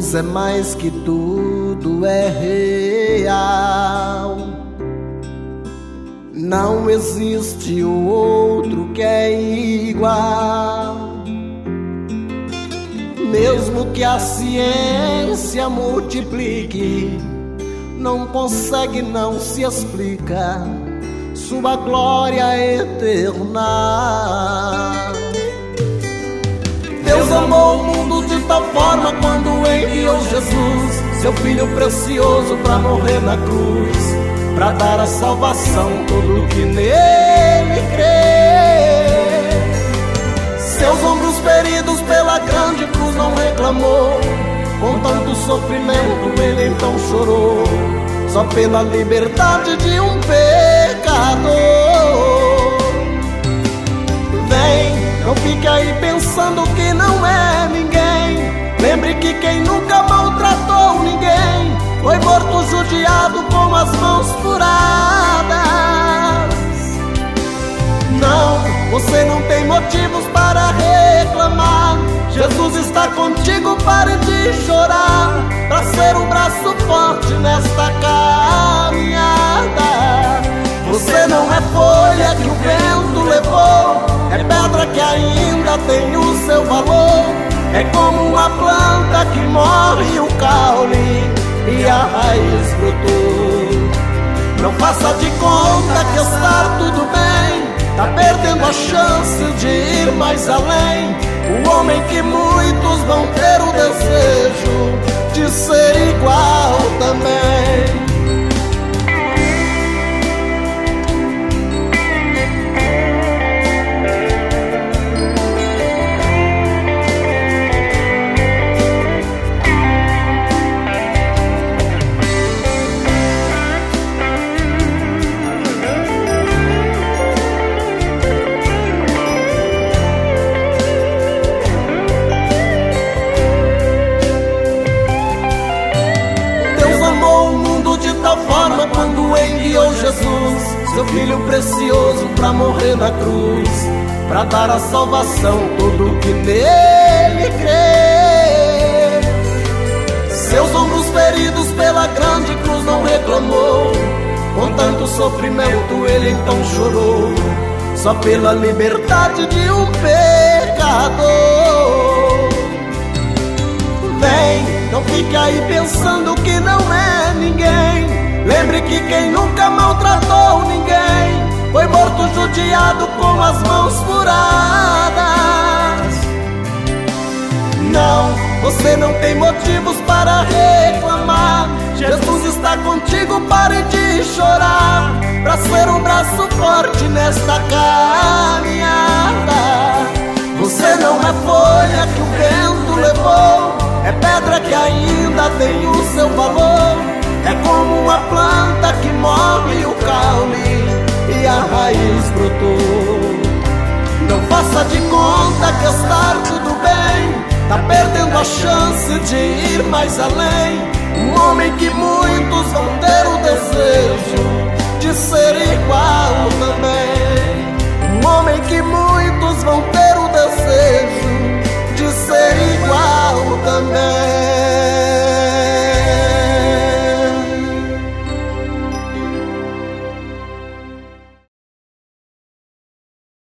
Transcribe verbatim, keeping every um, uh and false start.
Jesus é mais que tudo, é real. Não existe outro que é igual. Mesmo que a ciência multiplique, não consegue, não se explica sua glória eterna. Deus amou o mundo de tal forma quando enviou Jesus, seu Filho precioso, para morrer na cruz, para dar a salvação todo que nele crê. Seus ombros feridos pela grande cruz não reclamou, com tanto sofrimento ele então chorou, só pela liberdade de um pecador. Vem, não fique aí pensando que não é ninguém. Lembre que quem nunca maltratou ninguém foi morto judiado com as mãos furadas. Não, você não tem motivos para reclamar. Jesus está contigo, pare de chorar, para ser um braço forte nesta caminhada. Você não é folha que o vento levou, é pedra que ainda tem o seu valor. É como uma planta que morre o caule e a raiz brotou. Não faça de conta que está tudo bem, tá perdendo a chance de ir mais além. O homem que muitos vão ter o desejo de ser igual também. Quando enviou Jesus, seu Filho precioso, para morrer na cruz, para dar a salvação todo que nele crê. Seus ombros feridos pela grande cruz não reclamou, com tanto sofrimento ele então chorou, só pela liberdade de um pecador. Vem, não fique aí pensando que não é ninguém. Lembre que quem nunca maltratou ninguém foi morto judiado com as mãos furadas. Não, você não tem motivos para reclamar. Jesus está contigo, pare de chorar, para ser um braço forte nesta caminhada. Você não é folha que o vento levou, é pedra que ainda tem o seu valor. É como uma planta que morre o caule e a raiz brotou. Não faça de conta que está tudo bem, tá perdendo a chance de ir mais além. Um homem que muitos vão ter o desejo de ser igual também.